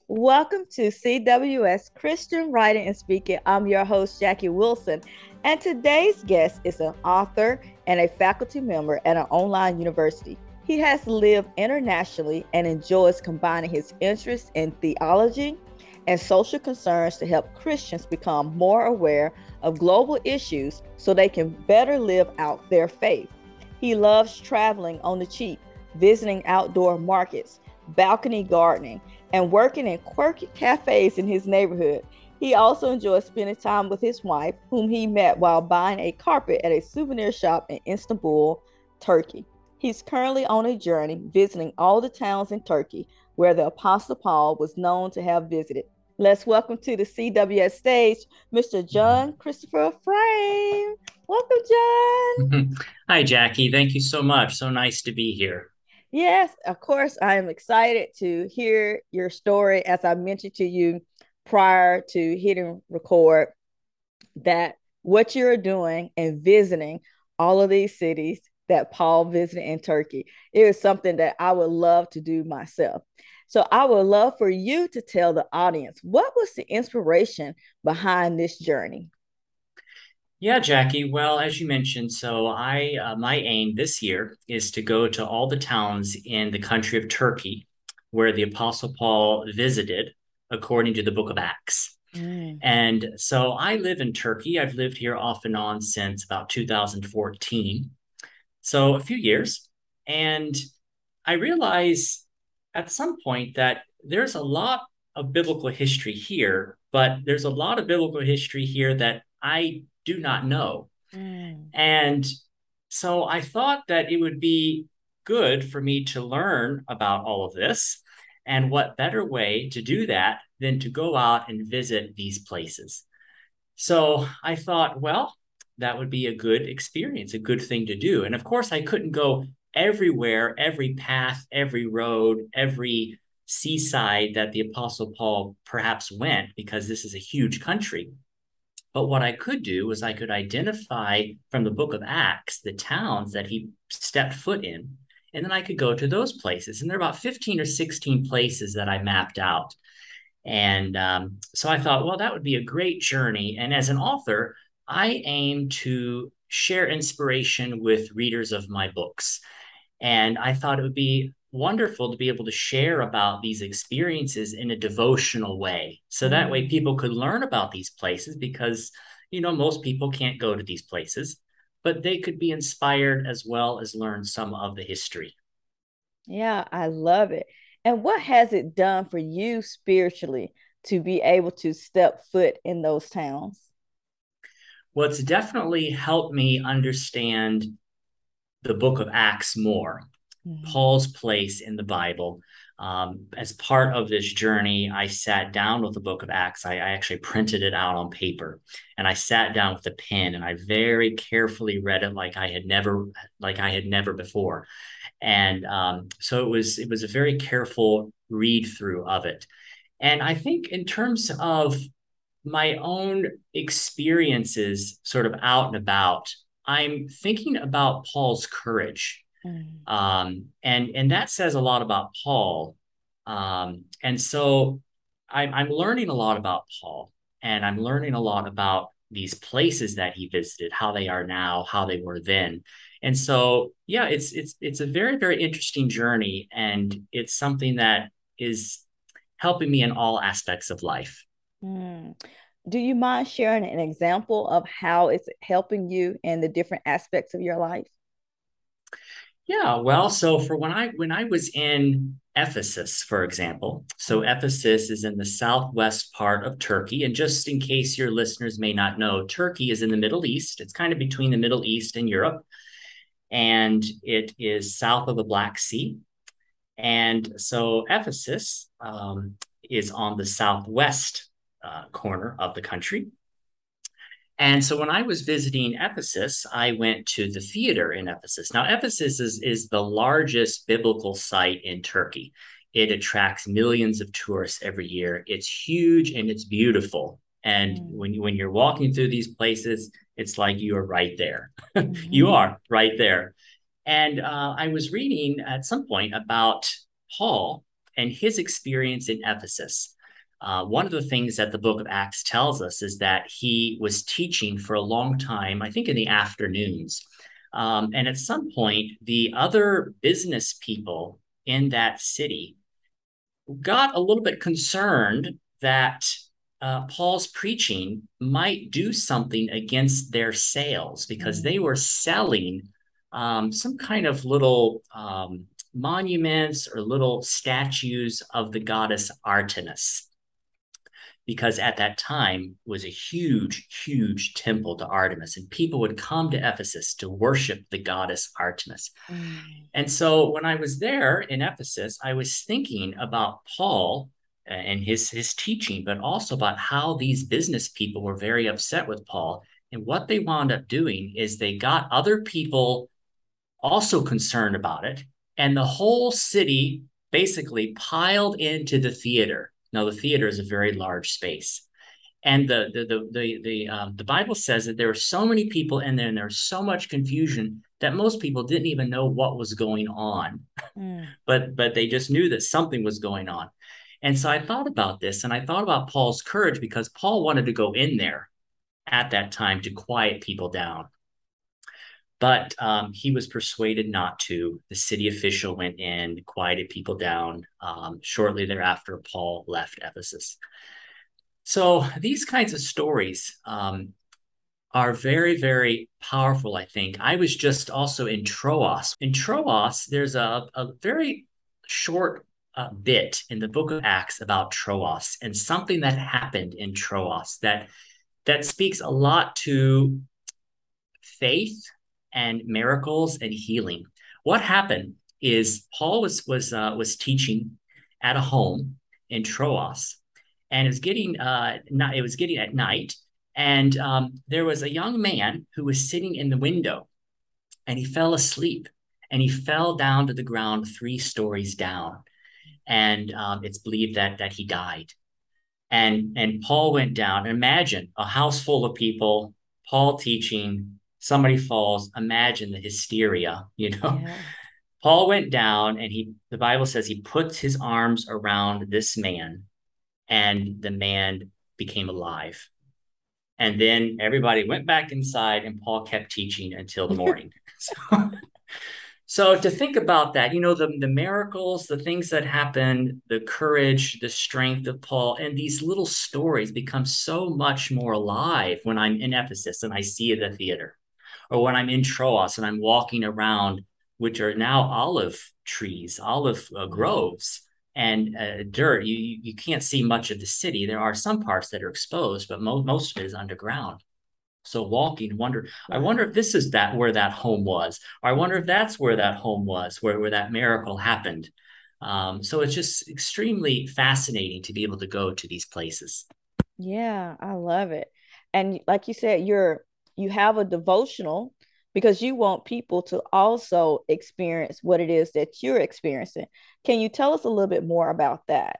Welcome to CWS Christian Writing and Speaking. I'm your host, Jackie Wilson, and today's guest is an author and a faculty member at an online university. He has lived internationally and enjoys combining his interests in theology and social concerns to help Christians become more aware of global issues so they can better live out their faith. He loves traveling on the cheap, visiting outdoor markets, balcony gardening, and working in quirky cafes in his neighborhood. He also enjoys spending time with his wife, whom he met while buying a carpet at a souvenir shop in Istanbul, Turkey. He's currently on a journey visiting all the towns in Turkey where the Apostle Paul was known to have visited. Let's welcome to the CWS stage, Mr. John Christopher Frame. Welcome, John. Hi, Jackie. Thank you so much. So nice to be here. Yes, of course, I am excited to hear your story. As I mentioned to you prior to hitting record, that what you're doing and visiting all of these cities that Paul visited in Turkey, it is something that I would love to do myself. So I would love for you to tell the audience what was the inspiration behind this journey? Yeah, Jackie. Well, as you mentioned, my aim this year is to go to all the towns in the country of Turkey where the Apostle Paul visited, according to the book of Acts. Mm. And so I live in Turkey. I've lived here off and on since about 2014. So a few years. And I realize at some point that there's a lot of biblical history here, but there's a lot of biblical history here that I do not know. Mm. And so I thought that it would be good for me to learn about all of this. And what better way to do that than to go out and visit these places? So I thought, well, that would be a good experience, a good thing to do. And of course, I couldn't go everywhere, every path, every road, every seaside that the Apostle Paul perhaps went, because this is a huge country. But what I could do was I could identify from the book of Acts the towns that he stepped foot in, and then I could go to those places. And there are about 15 or 16 places that I mapped out. And so I thought, well, that would be a great journey. And as an author, I aim to share inspiration with readers of my books. And I thought it would be wonderful to be able to share about these experiences in a devotional way. So that way Mm. people could learn about these places because, most people can't go to these places, but they could be inspired as well as learn some of the history. Yeah, I love it. And what has it done for you spiritually to be able to step foot in those towns? Well, it's definitely helped me understand the book of Acts more, Mhm. Paul's place in the Bible. As part of this journey, I sat down with the book of Acts. I actually printed it out on paper and I sat down with a pen and I very carefully read it like I had never before. And so it was a very careful read through of it. And I think in terms of my own experiences sort of out and about, I'm thinking about Paul's courage. Mm. And that says a lot about Paul. And so I'm learning a lot about Paul, and I'm learning a lot about these places that he visited, how they are now, how they were then. And so, yeah, it's a very, very interesting journey, and it's something that is helping me in all aspects of life. Mm. Do you mind sharing an example of how it's helping you in the different aspects of your life? Yeah, well, so for when I was in Ephesus, for example, so Mm. Ephesus is in the southwest part of Turkey, and just in case your listeners may not know, Turkey is in the Middle East. It's kind of between the Middle East and Europe, and it is south of the Black Sea. And so Ephesus is on the southwest corner of the country. And so when I was visiting Ephesus, I went to the theater in Ephesus. Now, Ephesus is the largest biblical site in Turkey. It attracts millions of tourists every year. It's huge and it's beautiful. And Mm. when you're walking through these places, it's like you are right there. You Mhm. are right there. And I was reading at some point about Paul and his experience in Ephesus. One of the things that the book of Acts tells us is that he was teaching for a long time, I think in the afternoons. And at some point, the other business people in that city got a little bit concerned that Paul's preaching might do something against their sales because they were selling some kind of little monuments or little statues of the goddess Artemis. Because at that time was a huge, huge temple to Artemis, and people would come to Ephesus to worship the goddess Artemis. Mm. And so when I was there in Ephesus, I was thinking about Paul and his teaching, but also about how these business people were very upset with Paul. And what they wound up doing is they got other people also concerned about it. And the whole city basically piled into the theater. Now, the theater is a very large space. And the Bible says that there were so many people in there and there was so much confusion that most people didn't even know what was going on. Mm. But they just knew that something was going on. And so I thought about this and I thought about Paul's courage because Paul wanted to go in there at that time to quiet people down. But he was persuaded not to. The city official went in, quieted people down. Shortly thereafter, Paul left Ephesus. So these kinds of stories are very, very powerful, I think. I was just also in Troas. In Troas, there's a very short bit in the book of Acts about Troas and something that happened in Troas that speaks a lot to faith and miracles and healing. What happened is Paul was teaching at a home in Troas, and it was getting at night, and there was a young man who was sitting in the window, and he fell asleep, and he fell down to the ground 3 stories down, and it's believed that he died. And Paul went down. Imagine a house full of people, Paul teaching, somebody falls. Imagine the hysteria, you know. Yeah. Paul went down and the Bible says he puts his arms around this man and the man became alive. And then everybody went back inside and Paul kept teaching until the morning. So, so to think about that, you know, the miracles, the things that happen, the courage, the strength of Paul, and these little stories become so much more alive when I'm in Ephesus and I see the theater, or when I'm in Troas and I'm walking around, which are now olive trees, olive Wow. groves, and dirt. You can't see much of the city. There are some parts that are exposed, but most of it is underground. So walking, I wonder if Wow. this is that where that home was, or I wonder if that's where that home was, where that miracle happened. So it's just extremely fascinating to be able to go to these places. Yeah, I love it. And like you said, you have a devotional because you want people to also experience what it is that you're experiencing. Can you tell us a little bit more about that?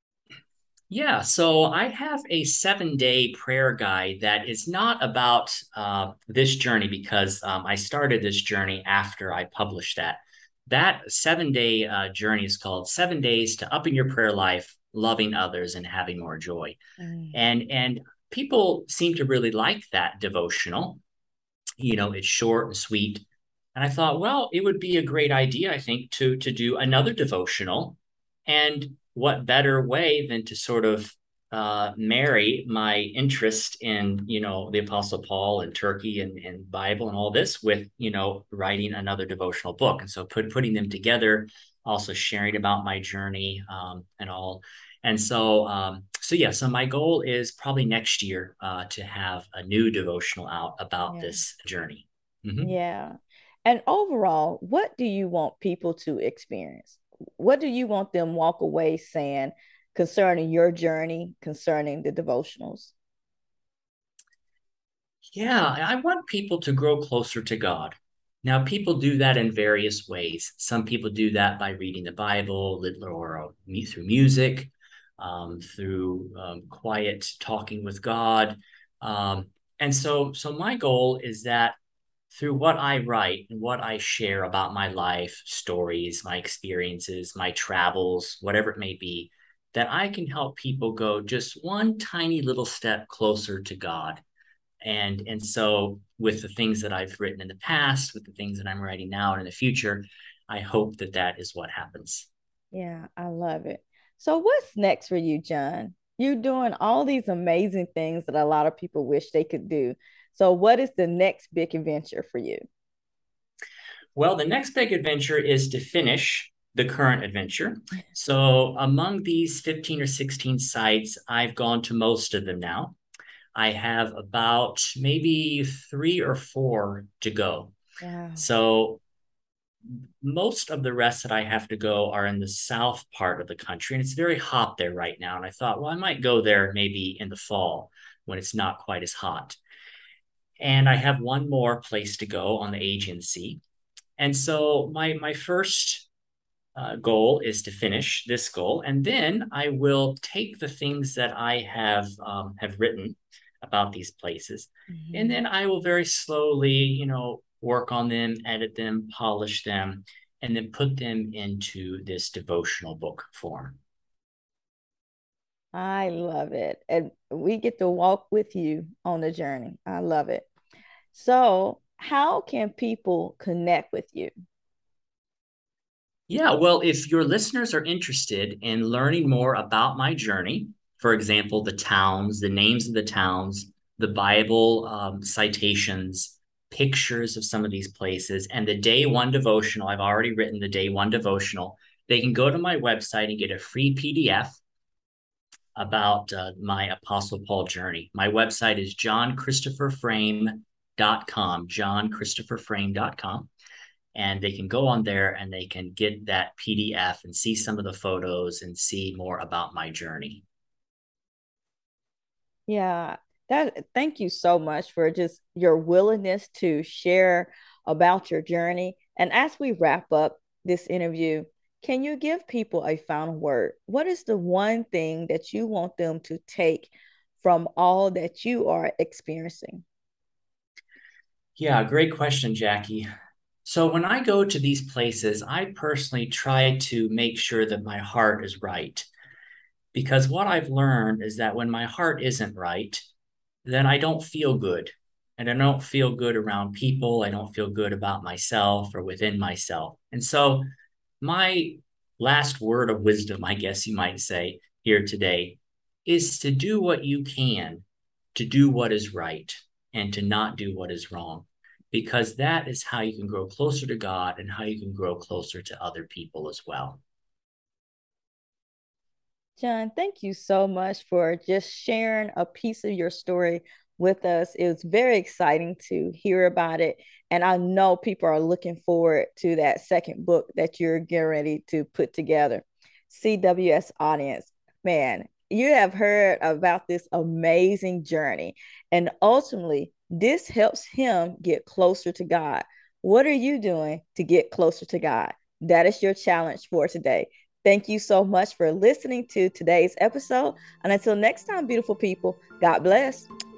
Yeah, so I have a 7 day prayer guide that is not about this journey because I started this journey after I published that. That 7 day journey is called 7 Days to Upping Your Prayer Life, Loving Others, and Having More Joy. Mm. And people seem to really like that devotional. You know, it's short and sweet. And I thought, well, it would be a great idea, I think, to do another devotional. And what better way than to sort of marry my interest in, you know, the Apostle Paul and Turkey and Bible and all this with, you know, writing another devotional book. And so putting them together, also sharing about my journey and all. And so yeah, so my goal is probably next year to have a new devotional out about Yeah. this journey. Mhm. Yeah. And overall, what do you want people to experience? What do you want them walk away saying concerning your journey, concerning the devotionals? Yeah, I want people to grow closer to God. Now, people do that in various ways. Some people do that by reading the Bible or through music, through quiet talking with God. And so my goal is that through what I write and what I share about my life, stories, my experiences, my travels, whatever it may be, that I can help people go just one tiny little step closer to God. And so with the things that I've written in the past, with the things that I'm writing now and in the future, I hope that that is what happens. Yeah, I love it. So what's next for you, John? You're doing all these amazing things that a lot of people wish they could do. So what is the next big adventure for you? Well, the next big adventure is to finish the current adventure. So among these 15 or 16 sites, I've gone to most of them now. I have about maybe 3 or 4 to go. Wow. So most of the rest that I have to go are in the south part of the country, and it's very hot there right now. And I thought, well, I might go there maybe in the fall when it's not quite as hot. And I have one more place to go on the Aegean Sea. And so my first goal is to finish this goal, and then I will take the things that I have written about these places, and Mhm. then I will very slowly, work on them, edit them, polish them, and then put them into this devotional book form. I love it. And we get to walk with you on the journey. I love it. So, how can people connect with you? Yeah, well, if your listeners are interested in learning more about my journey, for example, the towns, the names of the towns, the Bible citations, pictures of some of these places, and the day one devotional, I've already written the day one devotional. They can go to my website and get a free PDF about my Apostle Paul journey. My website is johnchristopherframe.com, johnchristopherframe.com, and they can go on there and they can get that PDF and see some of the photos and see more about my journey. Yeah, that thank you so much for just your willingness to share about your journey. And as we wrap up this interview, can you give people a final word? What is the one thing that you want them to take from all that you are experiencing? Yeah, great question, Jackie. So when I go to these places, I personally try to make sure that my heart is right. Because what I've learned is that when my heart isn't right, then I don't feel good. And I don't feel good around people. I don't feel good about myself or within myself. And so, my last word of wisdom, I guess you might say, here today is to do what you can to do what is right and to not do what is wrong, because that is how you can grow closer to God and how you can grow closer to other people as well. John, thank you so much for just sharing a piece of your story with us. It was very exciting to hear about it. And I know people are looking forward to that second book that you're getting ready to put together. CWS audience, man, you have heard about this amazing journey. And ultimately, this helps him get closer to God. What are you doing to get closer to God? That is your challenge for today. Thank you so much for listening to today's episode. And until next time, beautiful people, God bless.